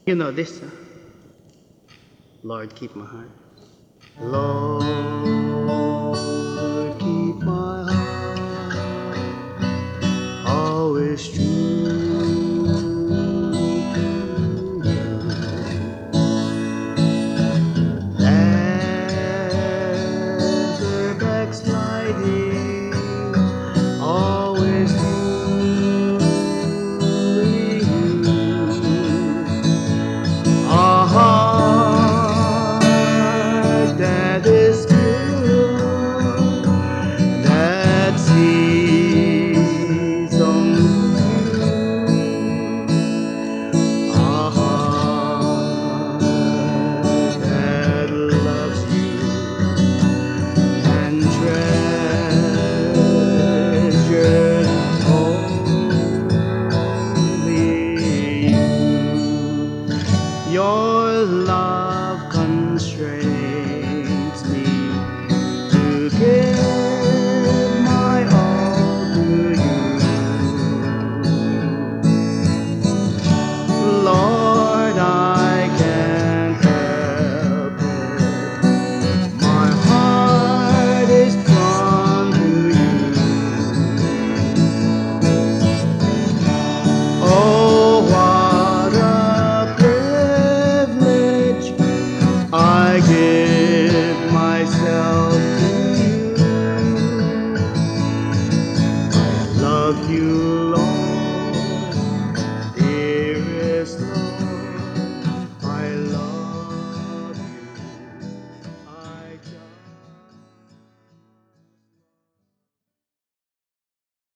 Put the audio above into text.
You know this, Lord, keep my heart. Lord, keep my heart always true to you. Never backsliding, always doing you. A heart that is pure, that sees only you. A heart that loves you and treasures only you. Your love constrains me to give my all to you. Lord, I can't help it. My heart is drawn to you. Oh, what a privilege. I give myself to you. I love you, Lord.